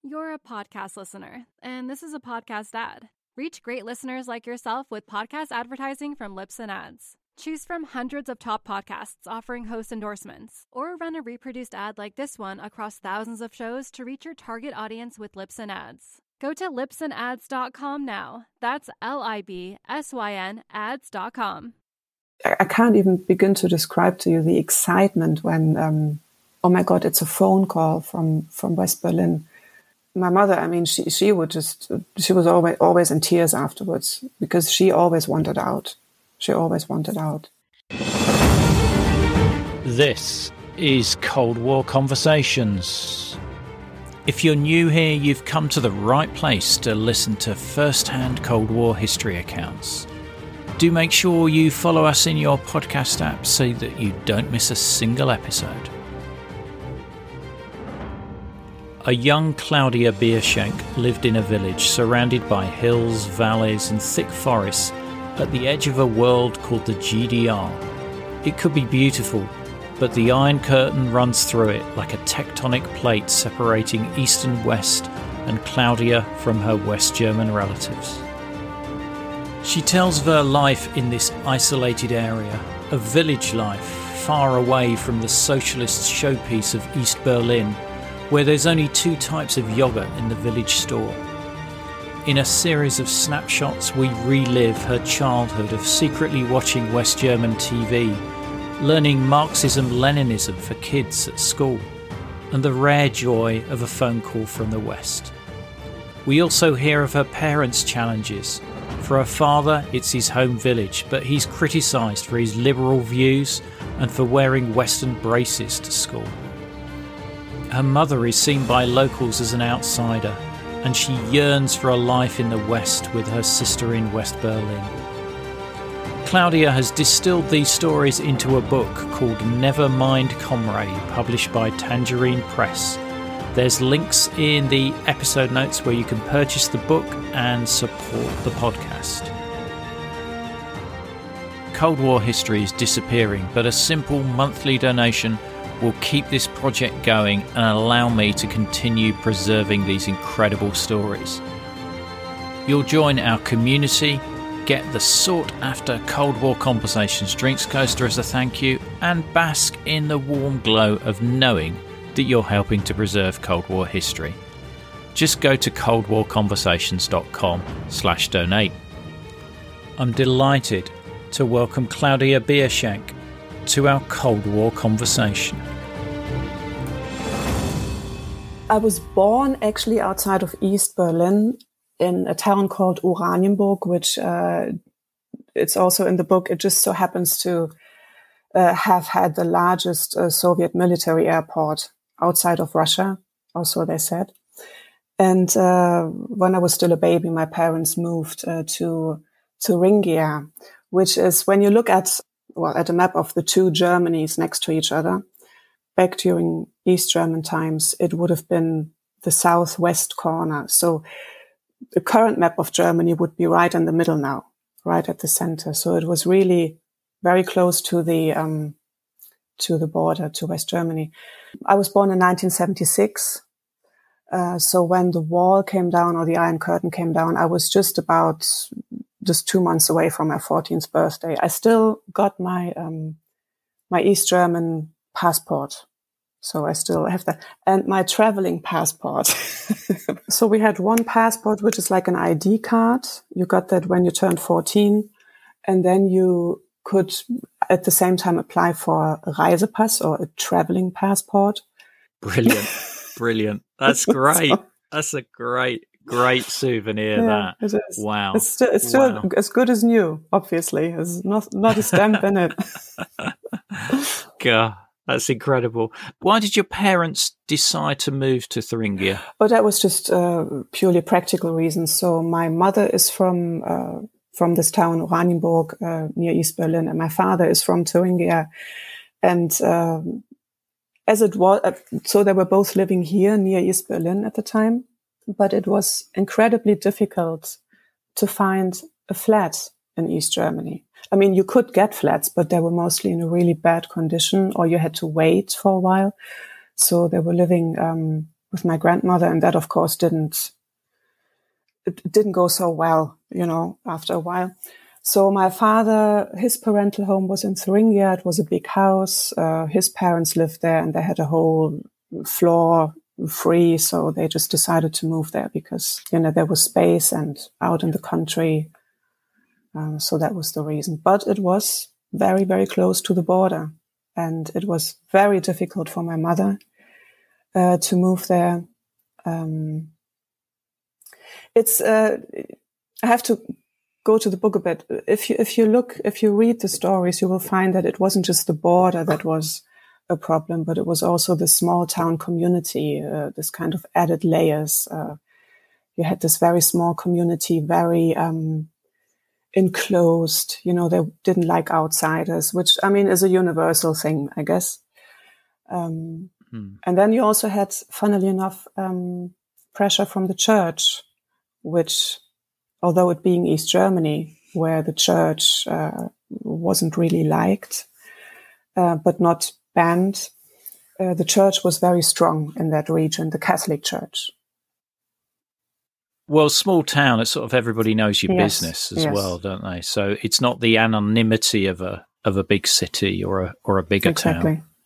You're a podcast listener, and this is a podcast ad. Reach great listeners like yourself with podcast advertising from Libsyn Ads. Choose from hundreds of top podcasts offering host endorsements, or run a reproduced ad like this one across thousands of shows to reach your target audience with Libsyn Ads. Go to libsynads.com now. That's LIBSYN ads.com. I can't even begin to describe to you the excitement when, oh my God, it's a phone call from West Berlin. My mother, I mean, she was always in tears afterwards because she always wanted out. She always wanted out. This is Cold War Conversations. If you're new here, you've come to the right place to listen to first-hand Cold War history accounts. Do make sure you follow us in your podcast app so that you don't miss a single episode. A young Claudia Bierschenk lived in a village surrounded by hills, valleys and thick forests at the edge of a world called the GDR. It could be beautiful, but the Iron Curtain runs through it like a tectonic plate separating East and West, and Claudia from her West German relatives. She tells of her life in this isolated area, a village life far away from the socialist showpiece of East Berlin, where there's only 2 types of yogurt in the village store. In a series of snapshots, we relive her childhood of secretly watching West German TV, learning Marxism-Leninism for kids at school, and the rare joy of a phone call from the West. We also hear of her parents' challenges. For her father, it's his home village, but he's criticised for his liberal views and for wearing Western braces to school. Her mother is seen by locals as an outsider, and she yearns for a life in the West with her sister in West Berlin. Claudia has distilled these stories into a book called Never Mind Comrade, published by Tangerine Press. There's links in the episode notes where you can purchase the book and support the podcast. Cold War history is disappearing, but a simple monthly donation will keep this project going and allow me to continue preserving these incredible stories. You'll join our community, get the sought-after Cold War Conversations drinks coaster as a thank you, and bask in the warm glow of knowing that you're helping to preserve Cold War history. Just go to coldwarconversations.com/donate. I'm delighted to welcome Claudia Bierschenk to our Cold War conversation. I was born actually outside of East Berlin in a town called Oranienburg, which it's also in the book. It just so happens to have had the largest Soviet military airport outside of Russia, or so they said. And when I was still a baby, my parents moved to Thuringia, which is, when you look at a map of the 2 Germanys next to each other, back during East German times, it would have been the southwest corner. So the current map of Germany would be right in the middle now, right at the center. So it was really very close to the border, to West Germany. I was born in 1976. So when the wall came down, or the Iron Curtain came down, I was just 2 months away from my 14th birthday. I still got my East German passport. So I still have that. And my traveling passport. So we had one passport, which is like an ID card. You got that when you turned 14. And then you could at the same time apply for a Reisepass, or a traveling passport. Brilliant. Brilliant. That's great. That's a great souvenir. Yeah, that. It is. Wow. It's still as good as new, obviously. There's not a stamp in it. God, that's incredible. Why did your parents decide to move to Thuringia? Oh, that was just purely practical reasons. So my mother is from this town, Oranienburg, near East Berlin, and my father is from Thuringia. And as it was, so they were both living here near East Berlin at the time, but it was incredibly difficult to find a flat in East Germany. I mean, you could get flats, but they were mostly in a really bad condition, or you had to wait for a while. So they were living with my grandmother, and that of course didn't go so well, after a while. So my father, his parental home was in Thuringia. It was a big house. His parents lived there, and they had a whole floor free. So they just decided to move there because, there was space and out in the country. So that was the reason. But it was very, very close to the border. And it was very difficult for my mother to move there. I have to go to the book a bit. If you read the stories, you will find that it wasn't just the border that was a problem, but it was also the small town community, this kind of added layers. You had this very small community, very enclosed, they didn't like outsiders, which, is a universal thing, I guess. And then you also had, funnily enough, pressure from the church, which, although it being East Germany, where the church wasn't really liked, but not banned, the church was very strong in that region, the Catholic Church. Well, small town, it's sort of everybody knows your business as yes. well, don't they? So it's not the anonymity of a big city or a bigger exactly. town.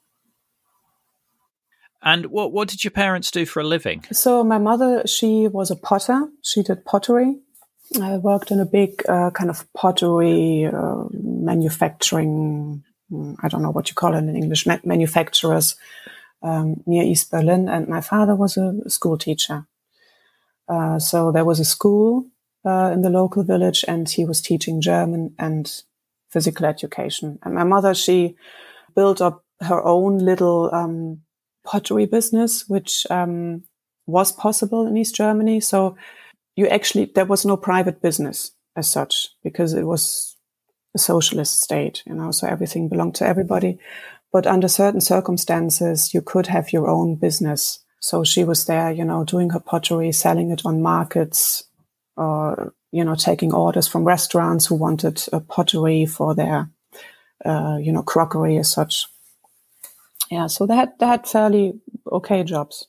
And what did your parents do for a living? So my mother, she was a potter. She did pottery. I worked in a big kind of pottery manufacturing, I don't know what you call it in English, manufacturers near East Berlin. And my father was a school teacher. So there was a school in the local village, and he was teaching German and physical education. And my mother, she built up her own little pottery business, which was possible in East Germany. So there was no private business as such, because it was a socialist state, so everything belonged to everybody. But under certain circumstances, you could have your own business. So she was there, doing her pottery, selling it on markets, or, taking orders from restaurants who wanted a pottery for their, crockery as such. Yeah, so they had fairly okay jobs.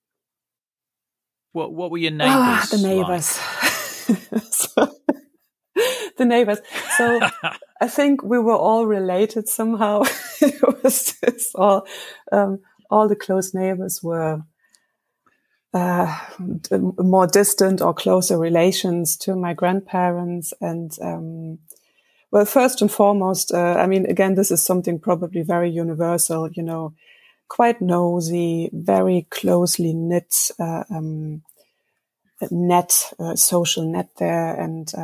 What were your neighbours? The neighbours. The neighbours. So I think we were all related somehow. It was just all the close neighbours were more distant or closer relations to my grandparents. And well, first and foremost, again, this is something probably very universal, quite nosy, very closely knit, social net there. And,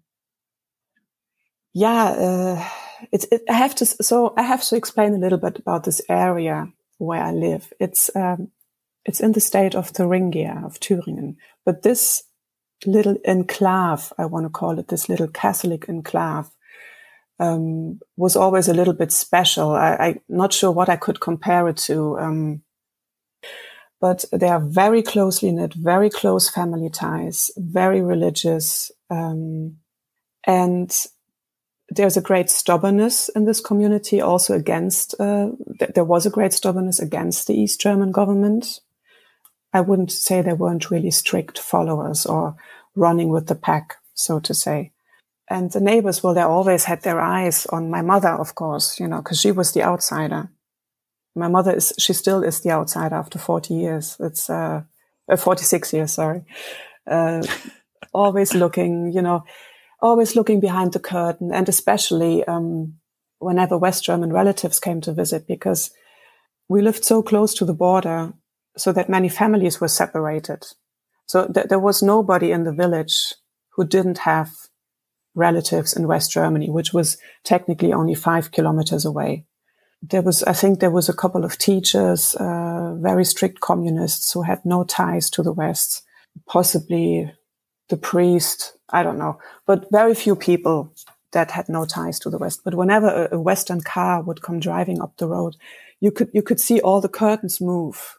I have to explain a little bit about this area where I live. It's in the state of Thuringia, of Thüringen. But this little enclave, I want to call it, this little Catholic enclave, was always a little bit special. I'm not sure what I could compare it to. But they are very closely knit, very close family ties, very religious. And there's a great stubbornness in this community also against, there was a great stubbornness against the East German government. I wouldn't say they weren't really strict followers or running with the pack, so to say. And the neighbors, well, they always had their eyes on my mother, of course, because she was the outsider. My mother she still is the outsider after 40 years. It's 46 years, sorry. Always looking behind the curtain, and especially whenever West German relatives came to visit, because we lived so close to the border, so that many families were separated. So there was nobody in the village who didn't have relatives in West Germany, which was technically only 5 kilometers away. I think there was a couple of teachers, very strict communists who had no ties to the West, possibly the priest, I don't know, but very few people that had no ties to the West. But whenever a Western car would come driving up the road, you could see all the curtains move,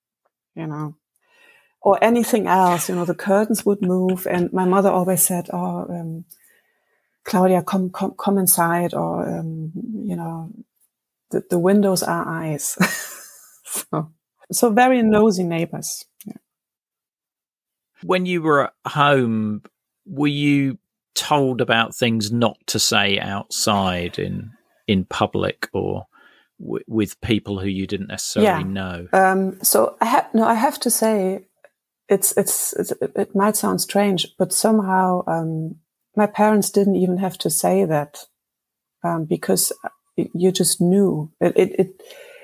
or anything else, the curtains would move. And my mother always said, Claudia, come inside, or, the windows are eyes. So So very nosy neighbors. Yeah. When you were at home, were you told about things not to say outside in public or with people who you didn't necessarily know? So I have to say, it might sound strange, but somehow my parents didn't even have to say that because you just knew it.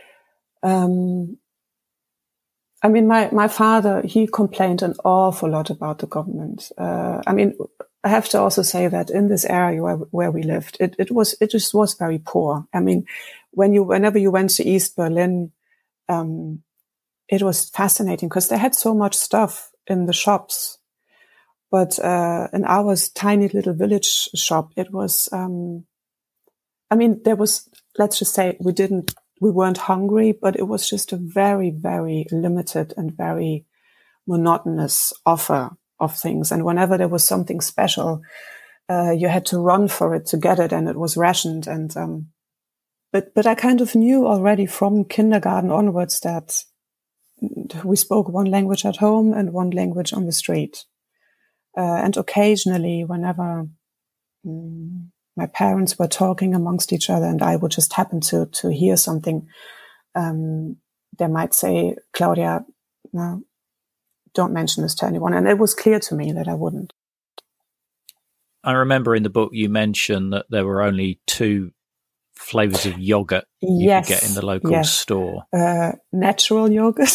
I mean, my father, he complained an awful lot about the government. I mean, I have to also say that in this area where we lived, it just was very poor. I mean, whenever you went to East Berlin, it was fascinating because they had so much stuff in the shops. But in our tiny little village shop, it was, I mean, there was, let's just say we weren't hungry, but it was just a very, very limited and very monotonous offer of things. And whenever there was something special, you had to run for it to get it, and it was rationed. And but I kind of knew already from kindergarten onwards that we spoke one language at home and one language on the street. And occasionally, whenever my parents were talking amongst each other and I would just happen to hear something, they might say, Claudia, no, don't mention this to anyone. And it was clear to me that I wouldn't. I remember in the book you mentioned that there were only 2 flavors of yogurt you could get in the local store. Natural yogurt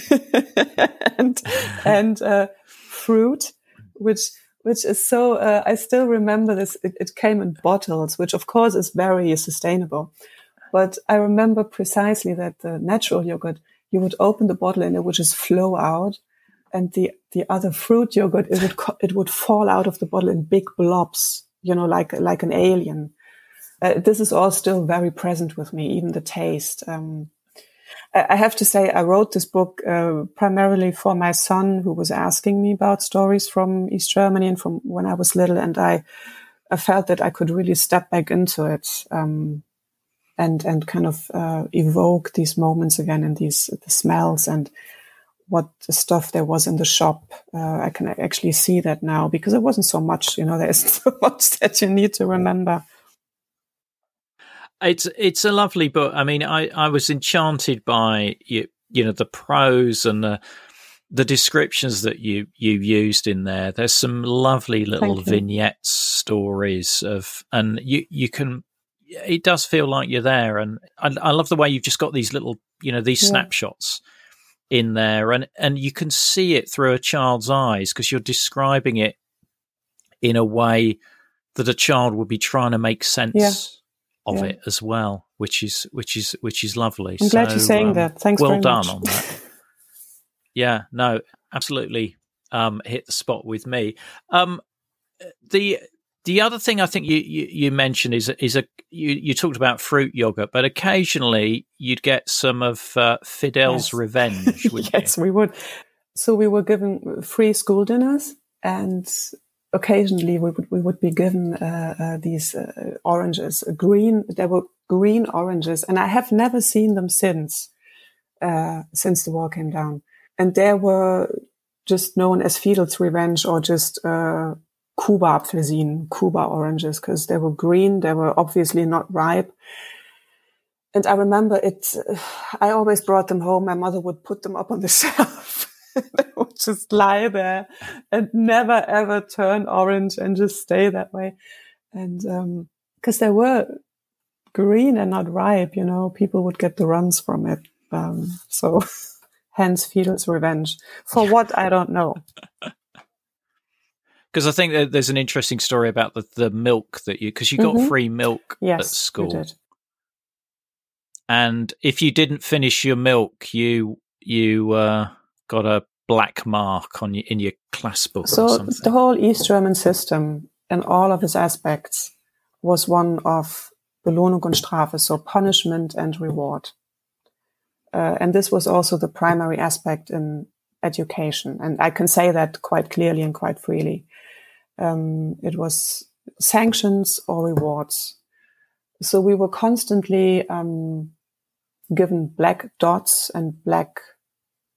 and fruit, which is so, I still remember this. It came in bottles, which of course is very sustainable. But I remember precisely that the natural yogurt, you would open the bottle and it would just flow out. And the other fruit yogurt, it would fall out of the bottle in big blobs, you know, like an alien. This is all still very present with me, even the taste. I have to say, I wrote this book primarily for my son, who was asking me about stories from East Germany and from when I was little. And I felt that I could really step back into it and kind of evoke these moments again and the smells and what the stuff there was in the shop. I can actually see that now because it wasn't so much, you know, there isn't so much that you need to remember. It's a lovely book. I mean, I was enchanted by you know, the prose and the descriptions that you used in there. There's some lovely little vignette stories and you can. It does feel like you're there, and I love the way you've just got these little, you know, these snapshots in there, and you can see it through a child's eyes because you're describing it in a way that a child would be trying to make sense of it as well, which is lovely. I'm glad you're saying that. Thanks well very done much. on that. Yeah, no, absolutely hit the spot with me. The other thing I think you mentioned is you talked about fruit yogurt, but occasionally you'd get some of Fidel's Revenge. Yes, we would. So we were given free school dinners, and occasionally we would be given these oranges, There were green oranges, and I have never seen them since the wall came down. And they were just known as Fidel's Revenge, or just Kuba Apfelsinen, Kuba oranges, because they were green. They were obviously not ripe. And I remember I always brought them home. My mother would put them up on the shelf. They would just lie there and never ever turn orange and just stay that way. And because they were green and not ripe, you know, people would get the runs from it. So hence Fidel's Revenge. For what, I don't know. Because I think that there's an interesting story about the milk because you got free milk at school. We did. And if you didn't finish your milk, you got a black mark in your class book or something. So the whole East German system in all of its aspects was one of Belohnung und Strafe, so punishment and reward. And this was also the primary aspect in education. And I can say that quite clearly and quite freely. It was sanctions or rewards. So we were constantly given black dots and black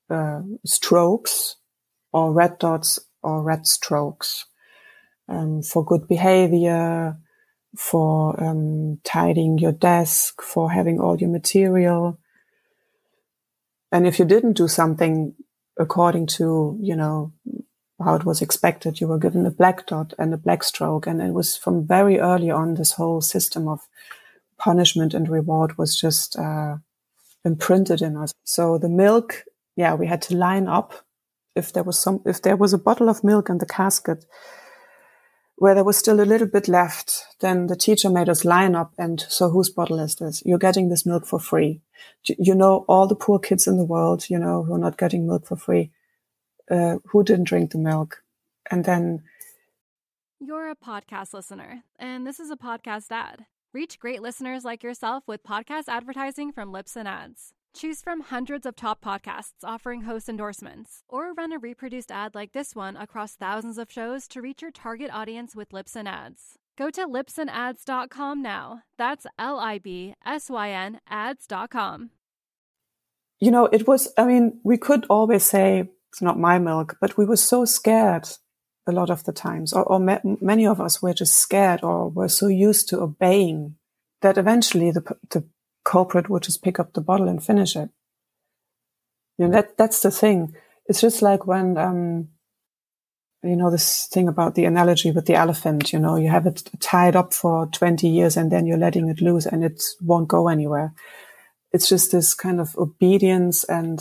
strokes or red dots or red strokes, for good behavior, for tidying your desk, for having all your material. And if you didn't do something according to, how it was expected, you were given a black dot and a black stroke. And it was from very early on, this whole system of punishment and reward was just imprinted in us. So the milk, we had to line up. If there was a bottle of milk in the casket where there was still a little bit left, then the teacher made us line up. And so whose bottle is this? You're getting this milk for free. All the poor kids in the world, who are not getting milk for free, who didn't drink the milk? And then... You're a podcast listener, and this is a podcast ad. Reach great listeners like yourself with podcast advertising from Libsyn Ads. Choose from hundreds of top podcasts offering host endorsements, or run a reproduced ad like this one across thousands of shows to reach your target audience with Libsyn Ads. Go to libsynads.com now. That's LIBSYN ads.com. It was, we could always say it's not my milk, but we were so scared a lot of the times, or many of us were just scared or were so used to obeying that eventually the culprit would just pick up the bottle and finish it. That's the thing. It's just like when, this thing about the analogy with the elephant, you have it tied up for 20 years and then you're letting it loose and it won't go anywhere. It's just this kind of obedience and,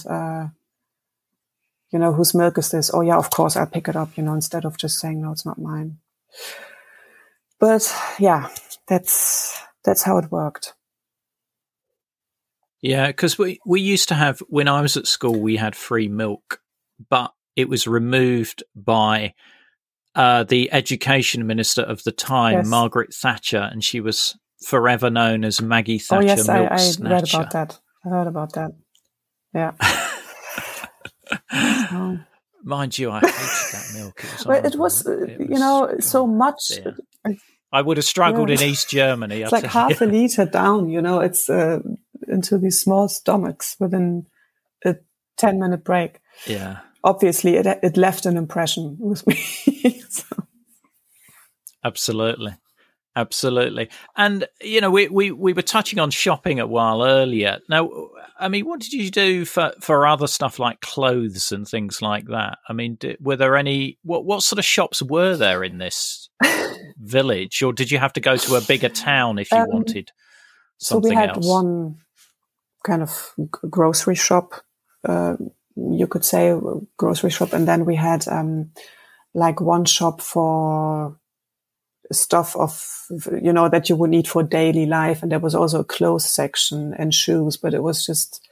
whose milk is this? Oh yeah, of course I'll pick it up, instead of just saying, no, it's not mine. But yeah, that's how it worked. Yeah, because we used to have, when I was at school, we had free milk, but it was removed by the education minister of the time, yes. Margaret Thatcher, and she was forever known as Maggie Thatcher. Oh yes, Milk I Snatcher. read about that. I heard about that. Yeah. Mind you, I hated that milk. It was so much. Yeah. I would have struggled in East Germany. It's like half a liter down, it's into these small stomachs within a 10-minute break. Yeah. Obviously, it left an impression with me. So. Absolutely. And, we were touching on shopping a while earlier. Now, what did you do for other stuff like clothes and things like that? Were there any, what sort of shops were there in this village, or did you have to go to a bigger town if you wanted something else? So we had one kind of grocery shop, you could say grocery shop, and then we had one shop for stuff of, that you would need for daily life. And there was also a clothes section and shoes, but it was just,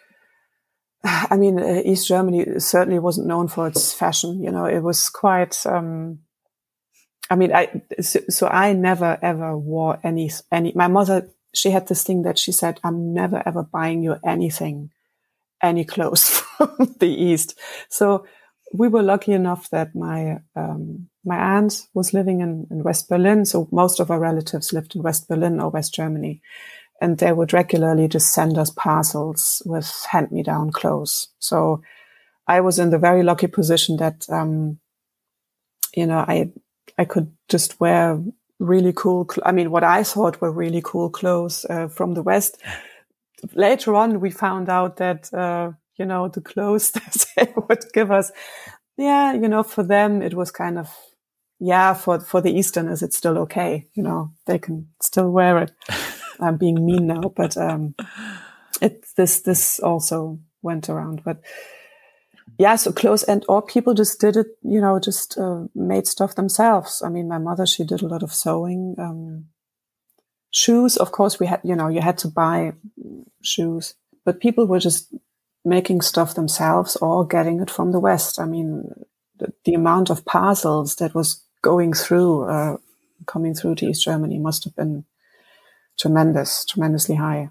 East Germany certainly wasn't known for its fashion. It was quite, I never ever wore any, my mother, she had this thing that she said, I'm never ever buying you any clothes from the East. So we were lucky enough that my aunt was living in West Berlin. So most of our relatives lived in West Berlin or West Germany. And they would regularly just send us parcels with hand-me-down clothes. So I was in the very lucky position that, I could just wear really cool, what I thought were really cool clothes from the West. Later on, we found out that, the clothes that they would give us, for them, it was kind of, for the Easterners, it's still okay. They can still wear it. I'm being mean now, but this also went around. But so clothes or people just did it, just made stuff themselves. My mother, she did a lot of sewing. Shoes, of course, we had, you had to buy shoes, but people were just making stuff themselves or getting it from the West. The amount of parcels that was coming through to East Germany must have been tremendously high.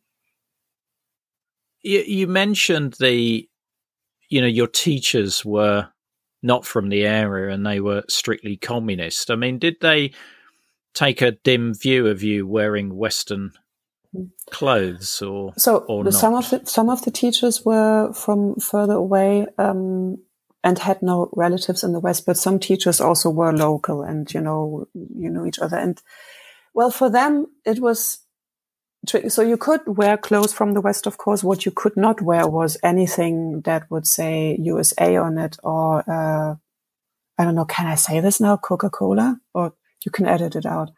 You mentioned your teachers were not from the area and they were strictly communist. Did they take a dim view of you wearing Western clothes or not? Some of the teachers were from further away and had no relatives in the West, but some teachers also were local and, you know each other. And well, for them, it was tricky. So you could wear clothes from the West, of course. What you could not wear was anything that would say USA on it or, I don't know, can I say this now? Coca-Cola? Or you can edit it out.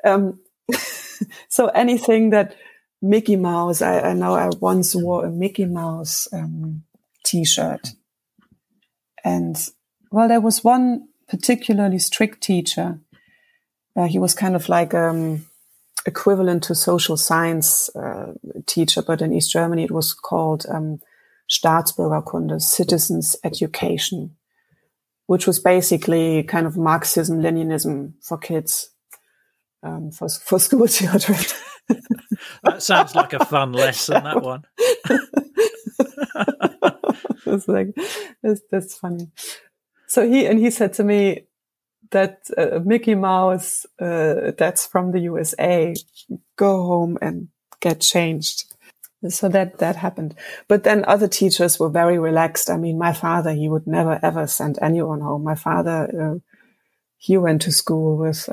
So anything that Mickey Mouse, I know I once wore a Mickey Mouse T-shirt. And, well, there was one particularly strict teacher. He was kind of like equivalent to social science teacher, but in East Germany it was called Staatsbürgerkunde, citizens education, which was basically kind of Marxism, Leninism for kids, for school children. That sounds like a fun lesson, that one. It's like, that's funny. So he said to me that Mickey Mouse, that's from the USA, go home and get changed. So that happened. But then other teachers were very relaxed. I mean, my father, he would never ever send anyone home. My father, he went to school with,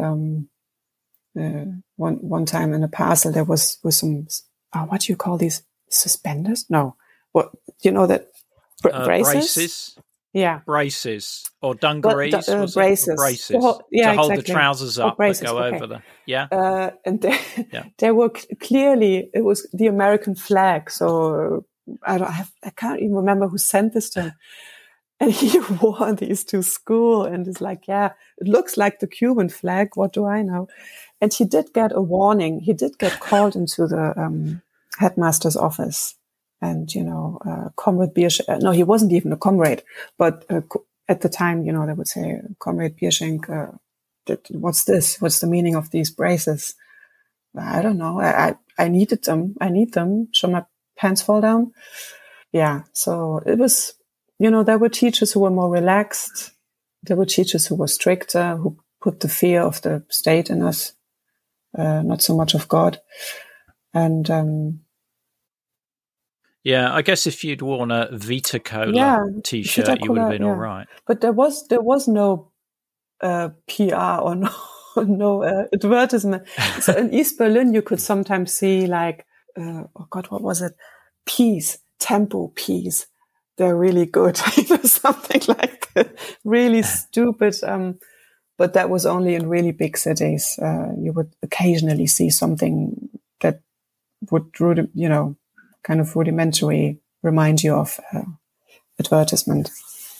one time in a parcel, there was some, what do you call these? Suspenders? No. What, you know that? Braces? Yeah. Braces. Or dungarees? Braces. Braces. To hold the trousers up that go over the... Yeah. And there were clearly, it was the American flag. So I can't even remember who sent this to him. And he wore these to school and is like, yeah, it looks like the Cuban flag. What do I know? And he did get a warning. He did get called into the headmaster's office. And, Comrade Bierschenk, no, he wasn't even a comrade, but at the time, they would say, Comrade Bierschenk, what's this? What's the meaning of these braces? I don't know. I needed them. I need them. Should my pants fall down? Yeah. So it was, there were teachers who were more relaxed. There were teachers who were stricter, who put the fear of the state in us, not so much of God. And, yeah, I guess if you'd worn a Vita Cola T-shirt, you would have been all right. But there was no PR or no advertisement. So in East Berlin, you could sometimes see like, what was it? Peas, Tempo peas. They're really good. Something like that. Really stupid. But that was only in really big cities. You would occasionally see something that would, kind of rudimentary remind you of advertisement.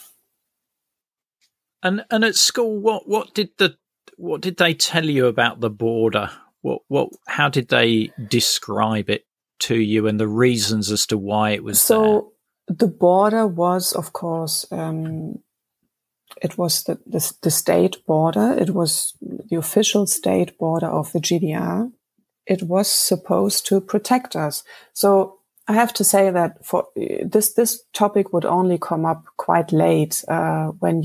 And at school, what did they tell you about the border? How did they describe it to you and the reasons as to why it was there? So the border was, of course, it was the state border. It was the official state border of the GDR. It was supposed to protect us. So I have to say that for this topic would only come up quite late when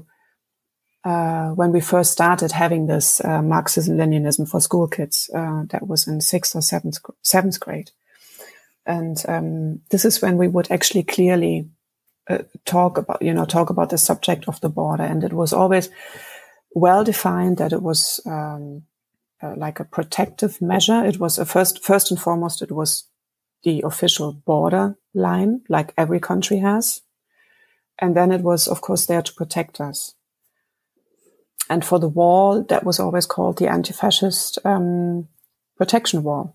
we first started having this Marxism-Leninism for school kids. That was in 6th or 7th grade, and this is when we would actually clearly talk about the subject of the border, and it was always well defined that it was like a protective measure. It was first and foremost, it was the official border line, like every country has. And then it was, of course, there to protect us. And for the wall, that was always called the anti-fascist protection wall.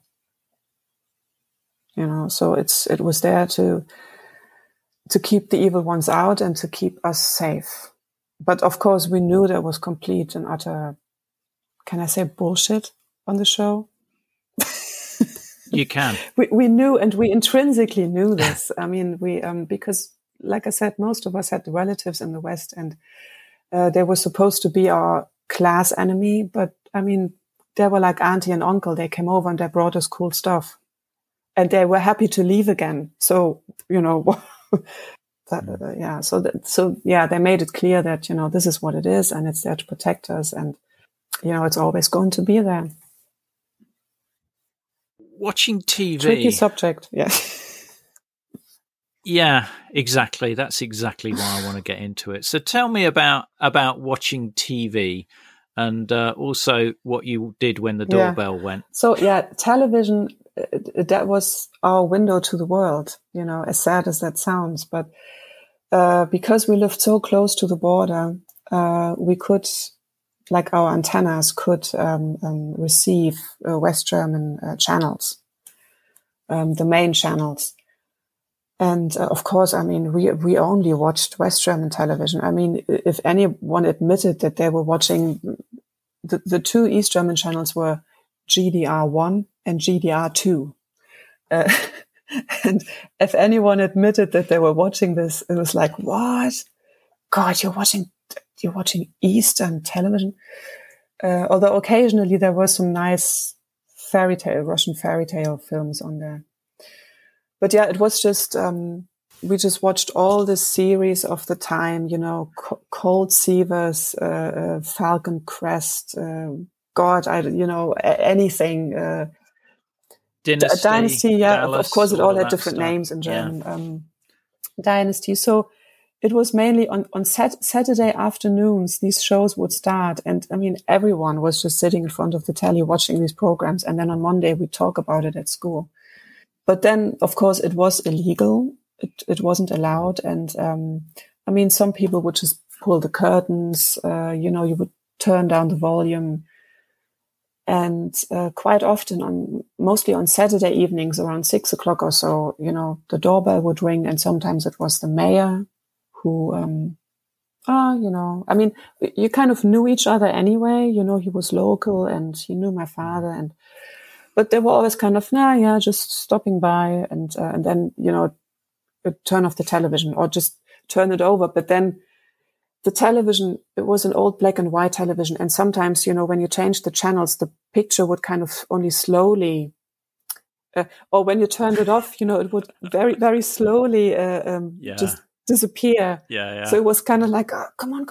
So it was there to keep the evil ones out and to keep us safe. But of course, we knew there was complete and utter, can I say bullshit on the show? You can. We knew, and we intrinsically knew this. I mean, we because, like I said, most of us had relatives in the West, and they were supposed to be our class enemy. But I mean, they were like auntie and uncle. They came over and they brought us cool stuff, and they were happy to leave again. So they made it clear that this is what it is, and it's there to protect us, and it's always going to be there. watching TV. Tricky subject, yeah. Yeah, exactly. That's exactly why I want to get into it. So tell me about watching TV, and also what you did when the doorbell went. So television, that was our window to the world, as sad as that sounds. But because we lived so close to the border, we could, like our antennas could receive West German channels, the main channels. And of course, I mean, we only watched West German television. I mean, if anyone admitted that they were watching, the two East German channels were GDR1 and GDR2. And if anyone admitted that they were watching this, it was like, what? God, you're watching Eastern television? Although occasionally there were some nice Russian fairy tale films on there. But yeah, it was just, we just watched all the series of the time, Cold Seavers, Falcon Crest, anything. Dynasty, yeah, Dallas, of course it all had different names in German. Yeah. Dynasty. So it was mainly on Saturday afternoons, these shows would start. And I mean, everyone was just sitting in front of the telly watching these programs. And then on Monday, we'd talk about it at school. But then, of course, it was illegal. It wasn't allowed. And, I mean, some people would just pull the curtains, you would turn down the volume. And, quite often mostly on Saturday evenings around 6 o'clock or so, the doorbell would ring, and sometimes it was the mayor who, I mean, you kind of knew each other anyway, he was local and he knew my father, but they were always kind of, just stopping by and then, turn off the television or just turn it over. But then the television, it was an old black and white television. And sometimes, when you changed the channels, the picture would kind of only slowly, or when you turned it off, it would very, very slowly just disappear. Yeah. So it was kind of like, oh, come on.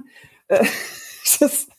Just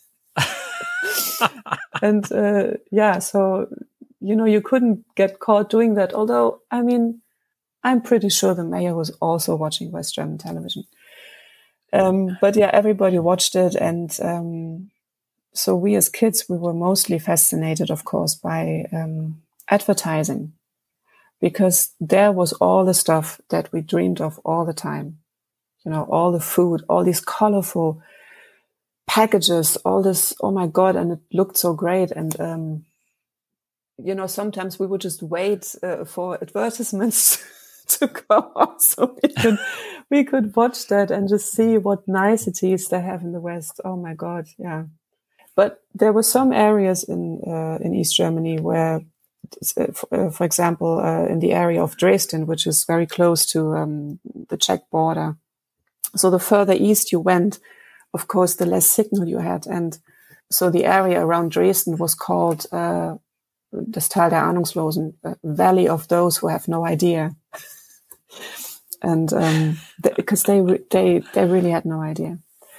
and so you couldn't get caught doing that. Although, I mean, I'm pretty sure the mayor was also watching West German television. But yeah, everybody watched it, and so we as kids, we were mostly fascinated, of course, by advertising, because there was all the stuff that we dreamed of all the time. All the food, all these colorful packages, all this, oh my God, and it looked so great. And, sometimes we would just wait for advertisements to go out so we could watch that and just see what niceties they have in the West. Oh my God, yeah. But there were some areas in East Germany where, for example, in the area of Dresden, which is very close to the Czech border. So the further east you went, of course, the less signal you had. And so the area around Dresden was called das Tal der Ahnungslosen, Valley of Those Who Have No Idea. And because they really had no idea.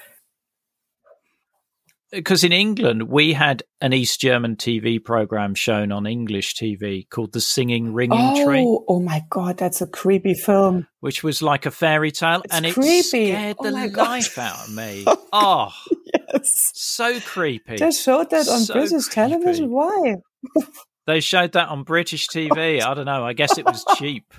Because in England, we had an East German TV program shown on English TV called The Singing Ringing Tree. Oh my God, that's a creepy film. Which was like a fairy tale, and it scared the life out of me. Oh, yes. So creepy. They showed that on British television? Why? They showed that on British TV. I don't know. I guess it was cheap.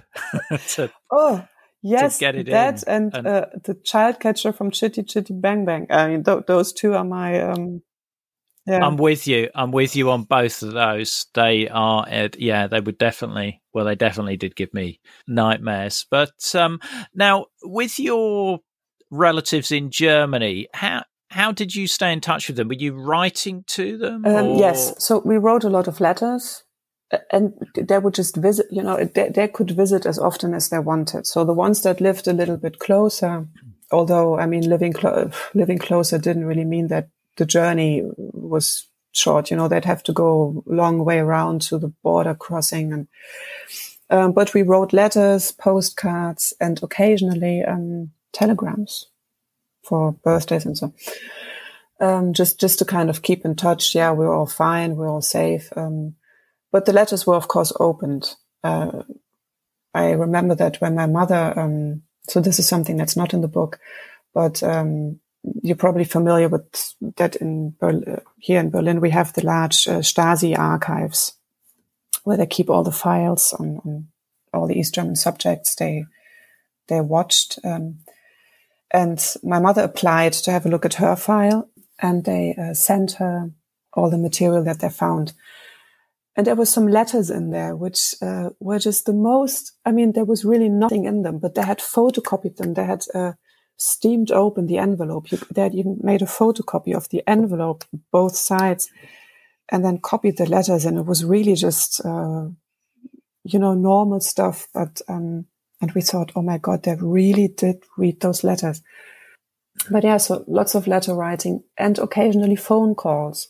Yes, to get it that in. And the child catcher from Chitty Chitty Bang Bang. I mean, those two are my. Yeah. I'm with you on both of those. They are, they would definitely. Well, they definitely did give me nightmares. But now, with your relatives in Germany, how did you stay in touch with them? Were you writing to them? Yes. So we wrote a lot of letters. And they would just visit, they could visit as often as they wanted. So the ones that lived a little bit closer, although, I mean, living closer didn't really mean that the journey was short. They'd have to go a long way around to the border crossing. And but we wrote letters, postcards, and occasionally telegrams for birthdays and so. Just to kind of keep in touch. Yeah, we're all fine. We're all safe. But the letters were, of course, opened. I remember that when my mother, so this is something that's not in the book, but you're probably familiar with that here in Berlin, we have the large Stasi archives where they keep all the files on all the East German subjects they watched. And my mother applied to have a look at her file, and they sent her all the material that they found. And there were some letters in there, which were just the most, I mean, there was really nothing in them, but they had photocopied them. They had steamed open the envelope. They had even made a photocopy of the envelope, both sides, and then copied the letters. And it was really just, normal stuff. But, and we thought, oh my God, they really did read those letters. But yeah, so lots of letter writing and occasionally phone calls.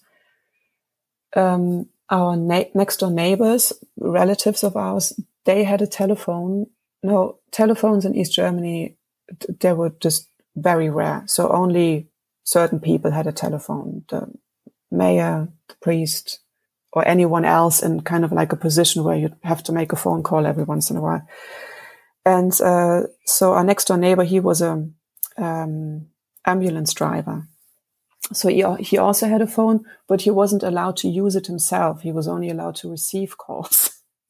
Our next door neighbors, relatives of ours, they had a telephone. No, telephones in East Germany, they were just very rare. So only certain people had a telephone. The mayor, the priest, or anyone else in kind of like a position where you'd have to make a phone call every once in a while. And so our next door neighbor, he was a ambulance driver. So he also had a phone, but he wasn't allowed to use it himself. He was only allowed to receive calls.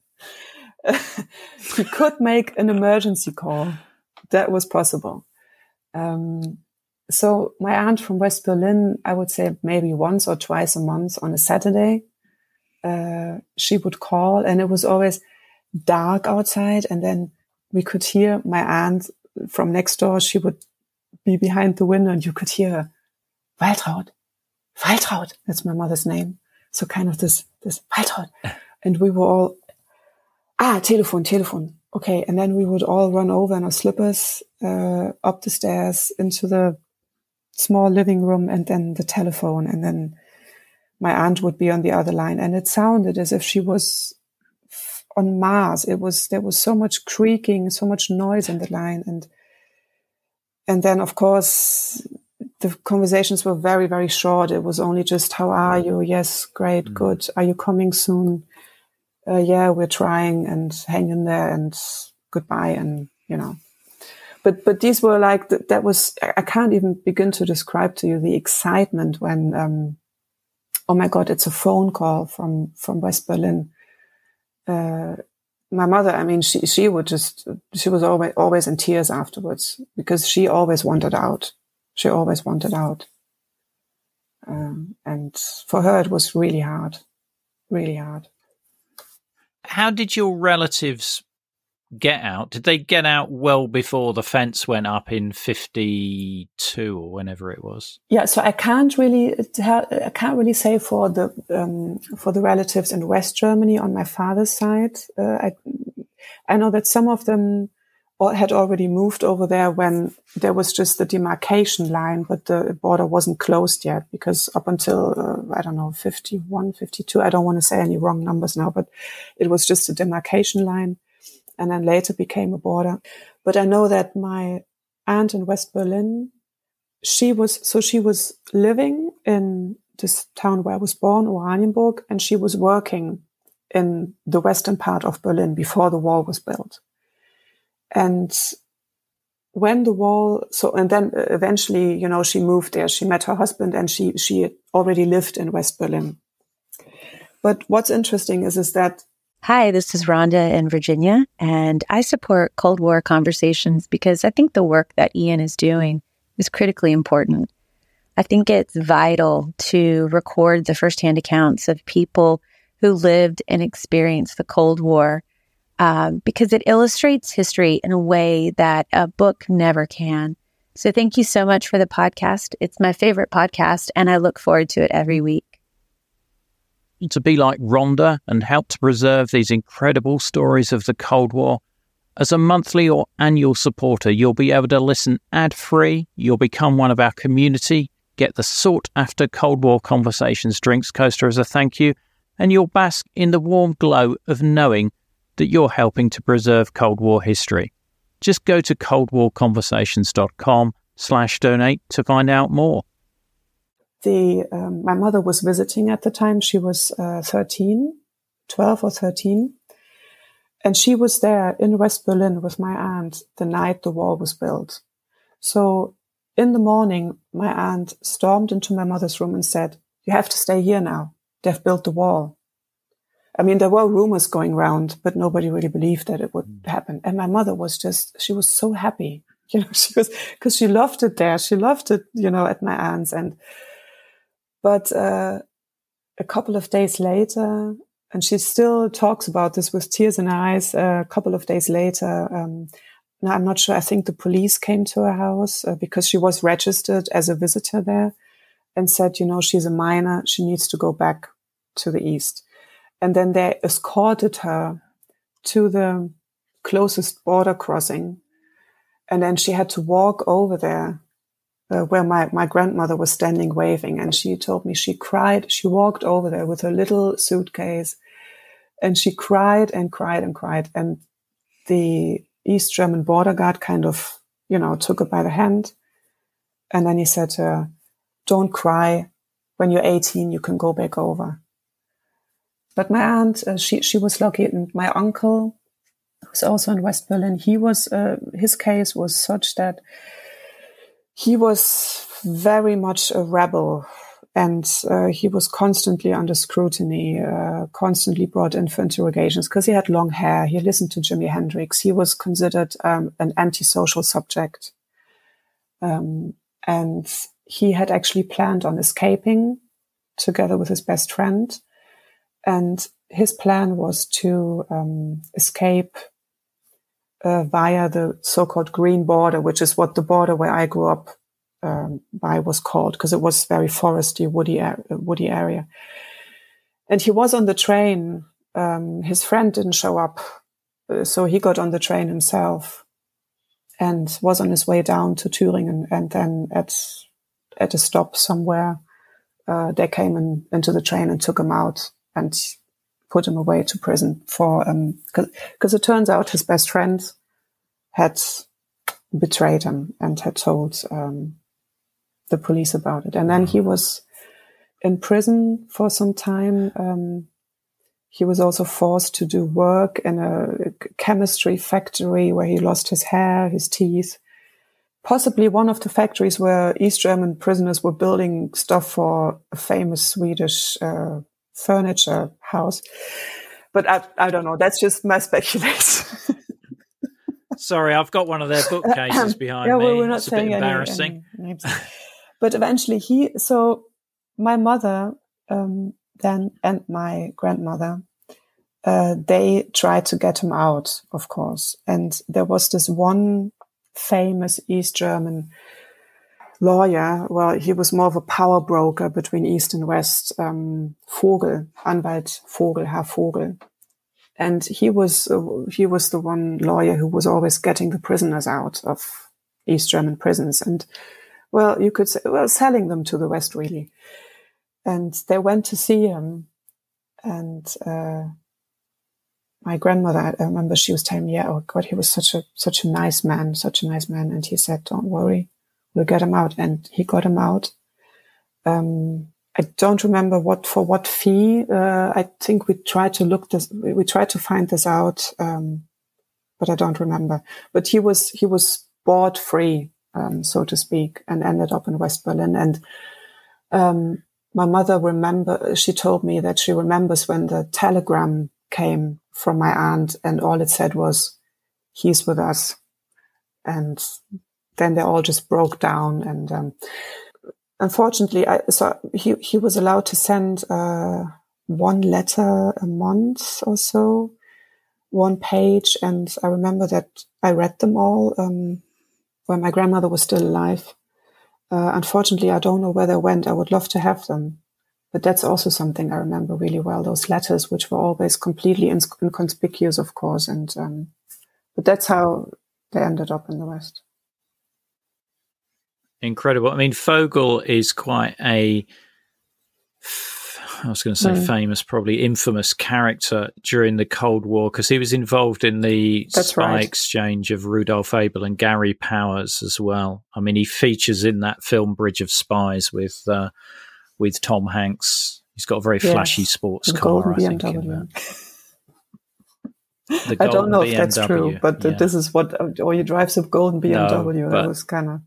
He could make an emergency call. That was possible. So my aunt from West Berlin, I would say maybe once or twice a month on a Saturday, she would call, and it was always dark outside. And then we could hear my aunt from next door. She would be behind the window, and you could hear her. Waltraud. That's my mother's name. So kind of this Waltraud. And we were all, telephone. Okay. And then we would all run over in our slippers, up the stairs into the small living room, and then the telephone. And then my aunt would be on the other line. And it sounded as if she was on Mars. There was so much creaking, so much noise in the line. And then of course, the conversations were very, very short. It was only just, how are you? Yes, great, good. Are you coming soon? Yeah, we're trying, and hang in there, and goodbye. And, but these were like, that was, I can't even begin to describe to you the excitement when, oh my God, it's a phone call from West Berlin. My mother, I mean, she was always in tears afterwards, because she always wanted out. And for her, it was really hard. How did your relatives get out? Did they get out well before the fence went up in 52 or whenever it was? Yeah, so I can't really say for the relatives in West Germany on my father's side. I know that some of them had already moved over there when there was just the demarcation line, but the border wasn't closed yet, because up until, 51, 52, I don't want to say any wrong numbers now, but it was just a demarcation line, and then later became a border. But I know that my aunt in West Berlin, she was living in this town where I was born, Oranienburg, and she was working in the western part of Berlin before the wall was built. And when the wall, and then eventually, she moved there. She met her husband, and she already lived in West Berlin. But what's interesting is that. Hi, this is Rhonda in Virginia, and I support Cold War conversations because I think the work that Ian is doing is critically important. I think it's vital to record the firsthand accounts of people who lived and experienced the Cold War, because it illustrates history in a way that a book never can. So thank you so much for the podcast. It's my favorite podcast, and I look forward to it every week. To be like Rhonda and help to preserve these incredible stories of the Cold War, as a monthly or annual supporter, you'll be able to listen ad-free, you'll become one of our community, get the sought-after Cold War Conversations drinks coaster as a thank you, and you'll bask in the warm glow of knowing that you're helping to preserve Cold War history. Just go to coldwarconversations.com/donate to find out more. My mother was visiting at the time. She was 13, 12 or 13. And she was there in West Berlin with my aunt the night the wall was built. So in the morning, my aunt stormed into my mother's room and said, "You have to stay here now. They've built the wall." I mean, there were rumors going around, but nobody really believed that it would happen. And my mother was she was so happy, because she loved it there. She loved it, at my aunt's. But a couple of days later, and she still talks about this with tears in her eyes, a couple of days later, now I'm not sure, I think the police came to her house because she was registered as a visitor there and said, she's a minor, she needs to go back to the east. And then they escorted her to the closest border crossing. And then she had to walk over there where my grandmother was standing waving. And she told me she cried. She walked over there with her little suitcase and she cried and cried and cried. And the East German border guard kind of, took her by the hand. And then he said to her, "Don't cry. When you're 18, you can go back over." But my aunt, she was lucky. And my uncle, who's also in West Berlin, his case was such that he was very much a rebel. And he was constantly under scrutiny, constantly brought in for interrogations because he had long hair. He listened to Jimi Hendrix. He was considered an antisocial subject. And he had actually planned on escaping together with his best friend. And his plan was to escape via the so-called Green Border, which is what the border where I grew up by was called, because it was very foresty, woody area. And he was on the train. His friend didn't show up, so he got on the train himself and was on his way down to Thüringen. And then at a stop somewhere, they came into the train and took him out and put him away to prison for, because it turns out his best friend had betrayed him and had told the police about it. And then he was in prison for some time. He was also forced to do work in a chemistry factory where he lost his hair, his teeth. Possibly one of the factories where East German prisoners were building stuff for a famous Swedish furniture house. But I don't know. That's just my speculation. Sorry, I've got one of their bookcases behind me. Well, we're not it's saying a bit embarrassing. Any names. But eventually my mother then and my grandmother, they tried to get him out, of course. And there was this one famous East German lawyer. Well, he was more of a power broker between East and West, Vogel, Anwalt Vogel, Herr Vogel. And he was the one lawyer who was always getting the prisoners out of East German prisons. And, well, you could say, selling them to the West, really. And they went to see him. And my grandmother, I remember she was telling me, oh God, he was such a nice man. And he said, "Don't worry, we'll get him out." And he got him out. I don't remember for what fee. I think we tried to find this out, but I don't remember. But he was bought free, so to speak, and ended up in West Berlin. And my mother she told me that she remembers when the telegram came from my aunt and all it said was, "He's with us." And then they all just broke down. And unfortunately, he was allowed to send one letter a month or so, one page. And I remember that I read them all when my grandmother was still alive. Unfortunately, I don't know where they went. I would love to have them. But that's also something I remember really well, those letters, which were always completely inconspicuous, of course. And but that's how they ended up in the West. Incredible. I mean, Vogel is quite I was going to say famous, probably infamous character during the Cold War, because he was involved in the spy exchange of Rudolf Abel and Gary Powers as well. I mean, he features in that film Bridge of Spies with Tom Hanks He's got a very flashy sports the car, golden I think. BMW. I don't know if that's true, but this is what, or he drives a golden BMW. That was kind of...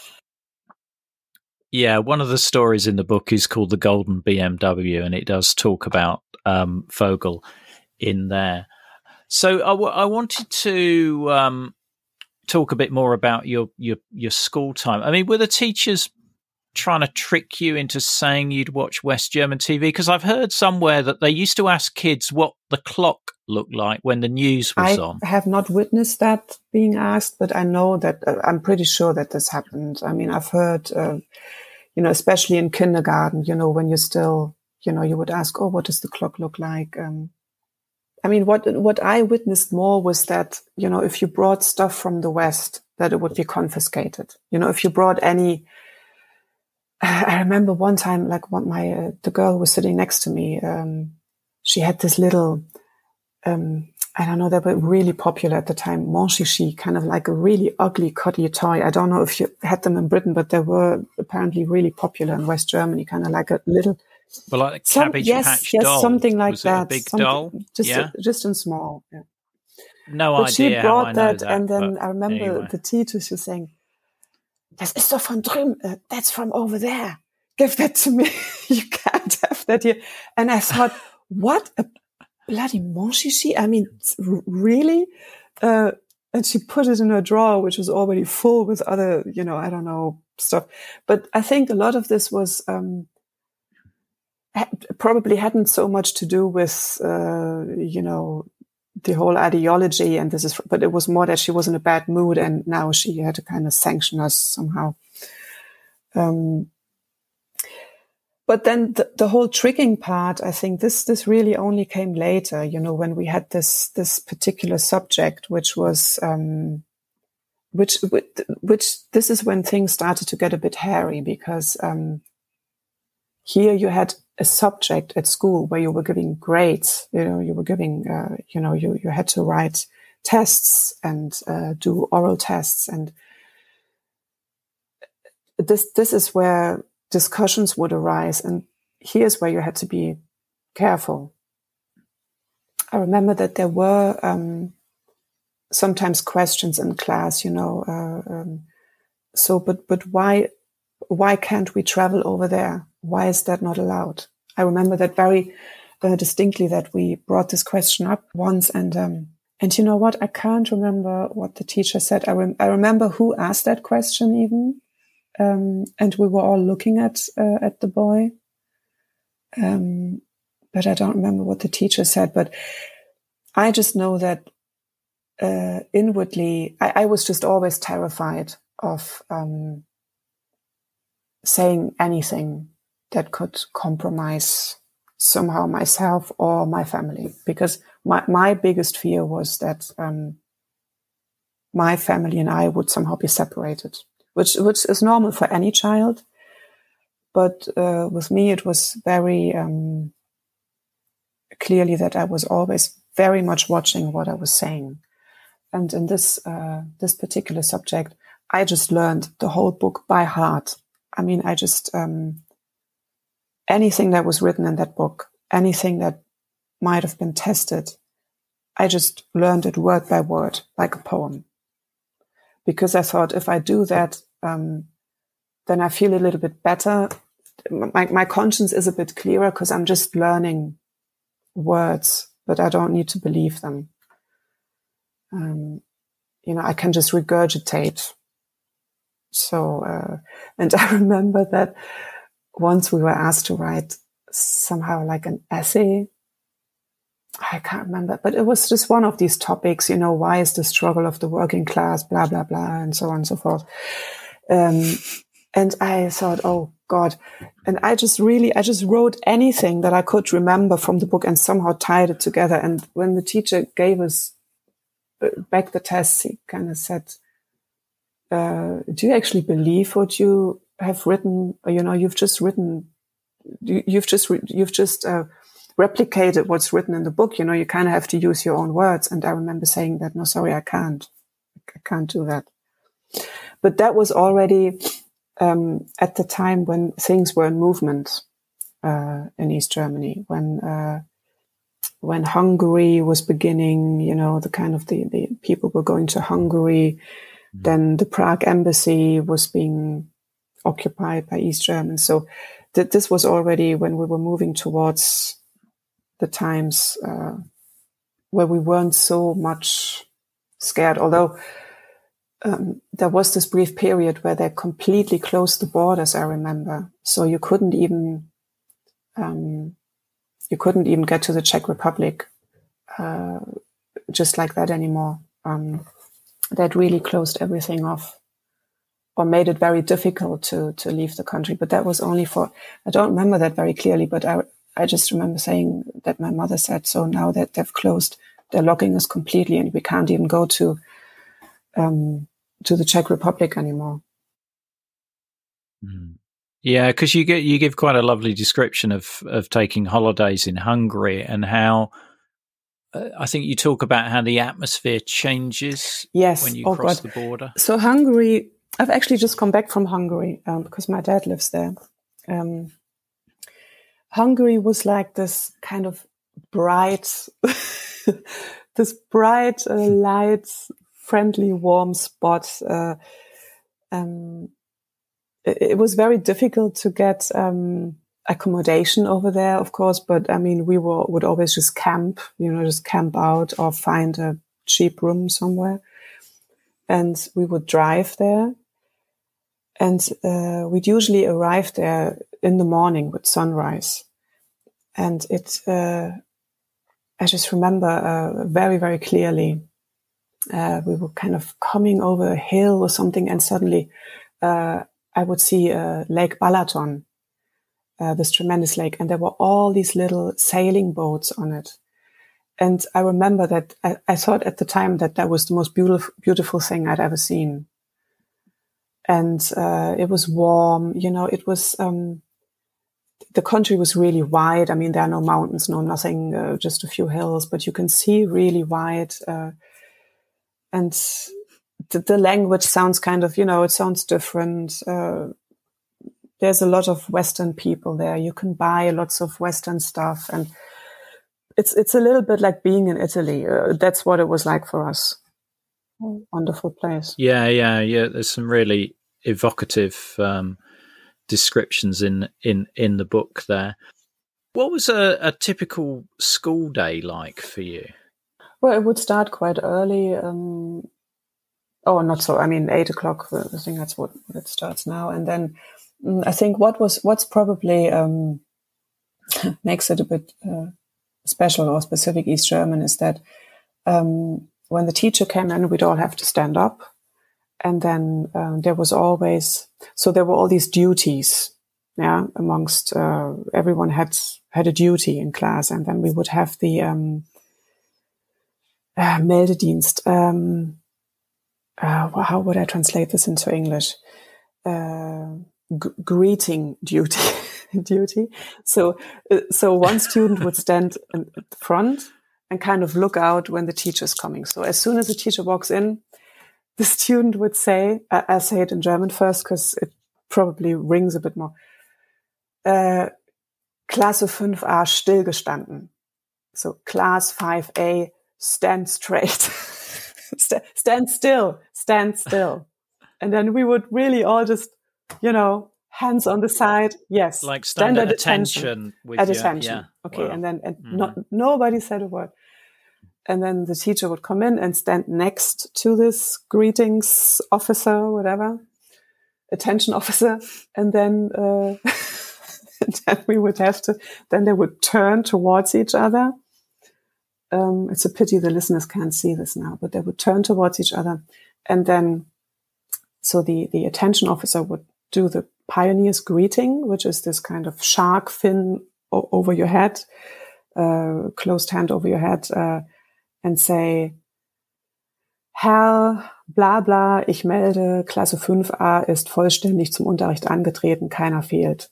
Yeah, one of the stories in the book is called The Golden BMW, and it does talk about Vogel in there. So I wanted to talk a bit more about your school time. I mean, were the teachers trying to trick you into saying you'd watch West German TV? Because I've heard somewhere that they used to ask kids what the clock looked like when the news was on. I have not witnessed that being asked, but I know that I'm pretty sure that this happened. I mean, I've heard, especially in kindergarten, when you're still, you would ask, oh, what does the clock look like? I mean, what I witnessed more was that, if you brought stuff from the West, that it would be confiscated. If you brought any, I remember one time, like the girl who was sitting next to me, she had this little, I don't know, they were really popular at the time, Monchichi, kind of like a really ugly, cuddly toy. I don't know if you had them in Britain, but they were apparently really popular in West Germany, kind of like a little... Well, like a Cabbage Patch doll. Yes, something like was that. It a big doll? Just in small. Yeah. No but idea. She brought how I know that, and then I remember anyway. The teacher was saying, "Das ist doch von drüben. That's from over there. Give that to me. You can't have that here." And I thought, what a bloody Monchichi? I mean, really? And she put it in her drawer, which was already full with other, I don't know, stuff. But I think a lot of this was. Probably hadn't so much to do with, the whole ideology and but it was more that she was in a bad mood and now she had to kind of sanction us somehow. But then the whole tricking part, I think this really only came later, when we had this particular subject, which was, which this is when things started to get a bit hairy because, here you had a subject at school where you were giving grades, you were giving, you had to write tests and do oral tests. And this is where discussions would arise. And here's where you had to be careful. I remember that there were sometimes questions in class, but why can't we travel over there? Why is that not allowed? I remember that very distinctly that we brought this question up once and you know what? I can't remember what the teacher said. I remember who asked that question even. And we were all looking at the boy. But I don't remember what the teacher said, but I just know that, inwardly, I was just always terrified of, saying anything that could compromise somehow myself or my family, because my biggest fear was that my family and I would somehow be separated, which is normal for any child. But with me, it was very clearly that I was always very much watching what I was saying. And in this particular subject, I just learned the whole book by heart. I mean, I just, anything that was written in that book, anything that might have been tested, I just learned it word by word, like a poem. Because I thought if I do that, then I feel a little bit better. My conscience is a bit clearer because I'm just learning words, but I don't need to believe them. I can just regurgitate. So, and I remember that once we were asked to write somehow like an essay. I can't remember, but it was just one of these topics, why is the struggle of the working class, blah, blah, blah, and so on and so forth. And I thought, oh God. And I just wrote anything that I could remember from the book and somehow tied it together. And when the teacher gave us back the tests, he kind of said, do you actually believe what you have written? You've just replicated what's written in the book. You kind of have to use your own words. And I remember saying that, no, sorry, I can't do that. But that was already, at the time when things were in movement. in East Germany when Hungary was beginning. The people were going to Hungary. Then the Prague embassy was being occupied by East Germans. So this was already when we were moving towards the times where we weren't so much scared, although there was this brief period where they completely closed the borders, I remember. So you couldn't even get to the Czech Republic just like that anymore. That really closed everything off, or made it very difficult to leave the country. But that was only I don't remember that very clearly, but I just remember saying that my mother said, so now that they've closed, they're locking us completely and we can't even go to the Czech Republic anymore. Yeah, because you give quite a lovely description of taking holidays in Hungary and how I think you talk about how the atmosphere changes when you cross the border. So Hungary, I've actually just come back from Hungary because my dad lives there. Hungary was like this kind of bright, light, friendly, warm spot. It was very difficult to get accommodation over there, of course, but I mean, we would always just camp out or find a cheap room somewhere. And we would drive there. And we'd usually arrive there in the morning with sunrise. And I just remember very, very clearly, we were kind of coming over a hill or something, and suddenly I would see Lake Balaton, this tremendous lake, and there were all these little sailing boats on it. And I remember that I thought at the time that was the most beautiful thing I'd ever seen. And it was warm, it was, the country was really wide. I mean, there are no mountains, no nothing, just a few hills, but you can see really wide. And the language sounds kind of, it sounds different. There's a lot of Western people there. You can buy lots of Western stuff, and it's a little bit like being in Italy. That's what it was like for us. Wonderful place. Yeah. There's some really evocative descriptions in the book there. What was a typical school day like for you? Well, it would start quite early. Not so. I mean, 8 o'clock. I think that's what it starts now. And then I think what's probably makes it a bit special or specific East German is that when the teacher came in, we'd all have to stand up. And then there were all these duties, amongst everyone had a duty in class. And then we would have the Meldedienst. How would I translate this into English? Greeting duty. So one student would stand at the front and kind of look out when the teacher's coming. So as soon as the teacher walks in, the student would say, I say it in German first because it probably rings a bit more. Klasse 5a stillgestanden. So class 5A, stand straight. Stand still. And then we would really all just, hands on the side. Yes. Like stand at attention. At attention. Yeah. Okay. Wow. And then nobody said a word. And then the teacher would come in and stand next to this greetings officer, whatever, attention officer. And then, we would then they would turn towards each other. It's a pity the listeners can't see this now, but they would turn towards each other. And then, so the attention officer would do the pioneer's greeting, which is this kind of shark fin over your head, closed hand over your head, and say, Herr bla bla, ich melde, Klasse 5a ist vollständig zum Unterricht angetreten, keiner fehlt.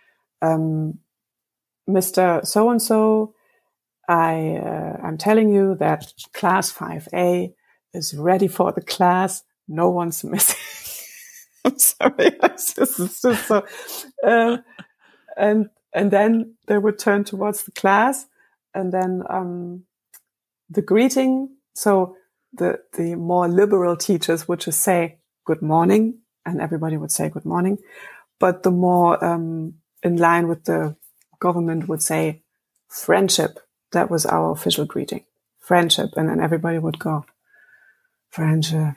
Mr. So-and-so, I'm telling you that class 5A is ready for the class. No one's missing. I'm sorry. It's just so. And And then they would turn towards the class, and then the greeting. So the more liberal teachers would just say good morning, and everybody would say good morning. But the more in line with the government would say friendship. That was our official greeting, friendship. And then everybody would go, friendship.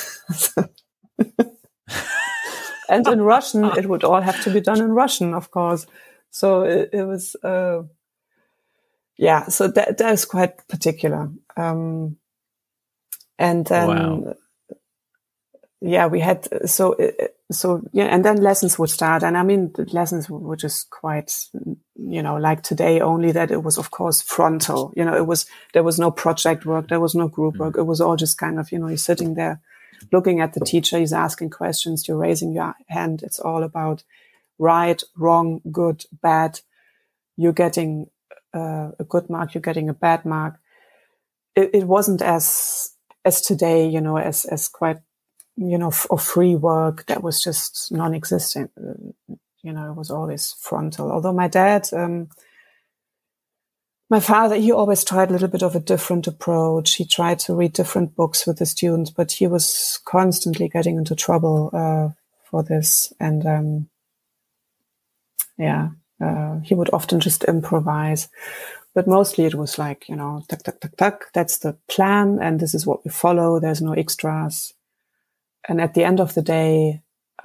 And in Russian, it would all have to be done in Russian, of course. So it was, so that is quite particular. And then, we had, and then lessons would start. And I mean, the lessons were just quite, like today, only that it was, of course, frontal. There was no project work. There was no group work. It was all just kind of, you're sitting there looking at the teacher. He's asking questions. You're raising your hand. It's all about right, wrong, good, bad. You're getting a good mark. You're getting a bad mark. It wasn't as today, as quite, of free work that was just non-existent. It was always frontal. Although my dad, my father, he always tried a little bit of a different approach. He tried to read different books with the students, but he was constantly getting into trouble for this. And he would often just improvise. But mostly it was like, tuck, tuck, tuck, tuck. That's the plan, and this is what we follow. There's no extras. And at the end of the day,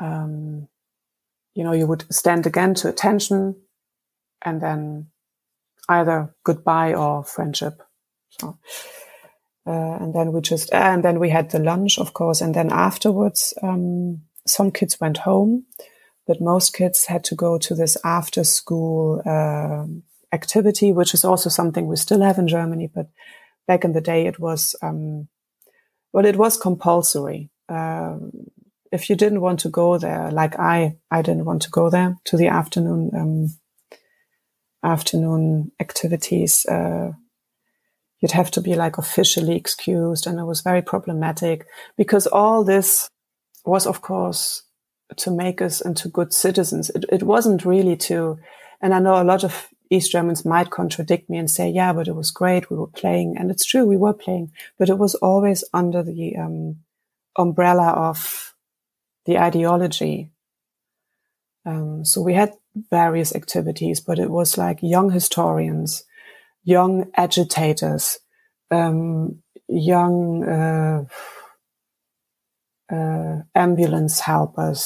you would stand again to attention, and then either goodbye or friendship. So, and then we had the lunch, of course. And then afterwards, some kids went home, but most kids had to go to this after school, activity, which is also something we still have in Germany. But back in the day, it was, it was compulsory. If you didn't want to go there, like I didn't want to go there to the afternoon activities, you'd have to be like officially excused. And it was very problematic because all this was, of course, to make us into good citizens. It wasn't really to, and I know a lot of East Germans might contradict me and say, yeah, but it was great. We were playing. And it's true, we were playing, but it was always under the umbrella of the ideology. So we had various activities, but it was like young historians, young agitators, young ambulance helpers,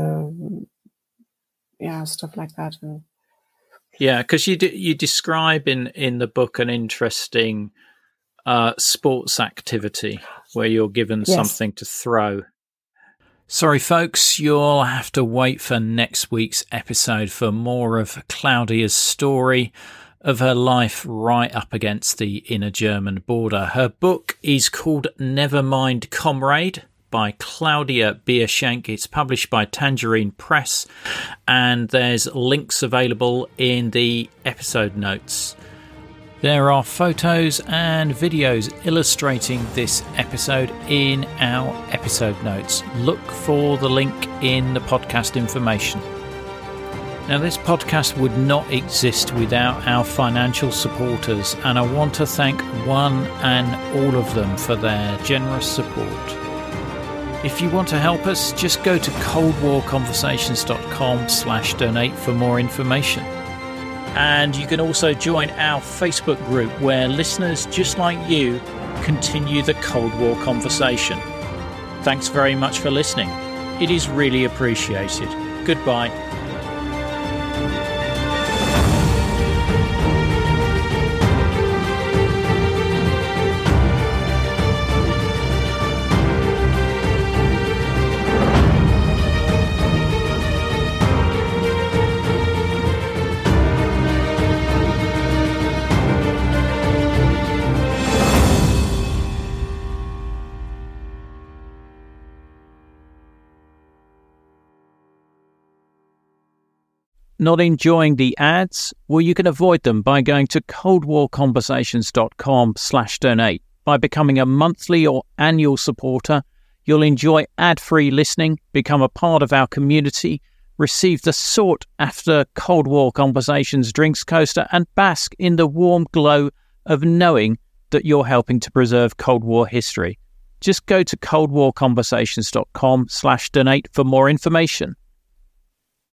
stuff like that. And yeah, because you describe in the book an interesting sports activity where you're given something to throw. Sorry, folks, you'll have to wait for next week's episode for more of Claudia's story of her life right up against the inner German border. Her book is called Nevermind Comrade by Claudia Bierschenk. It's published by Tangerine Press, and there's links available in the episode notes. There are photos and videos illustrating this episode in our episode notes. Look for the link in the podcast information. Now, this podcast would not exist without our financial supporters, and I want to thank one and all of them for their generous support. If you want to help us, just go to coldwarconversations.com/donate for more information. And you can also join our Facebook group where listeners just like you continue the Cold War conversation. Thanks very much for listening. It is really appreciated. Goodbye. Not enjoying the ads? Well, you can avoid them by going to coldwarconversations.com/donate. By becoming a monthly or annual supporter, you'll enjoy ad-free listening, become a part of our community, receive the sought-after Cold War Conversations drinks coaster, and bask in the warm glow of knowing that you're helping to preserve Cold War history. Just go to coldwarconversations.com/donate for more information.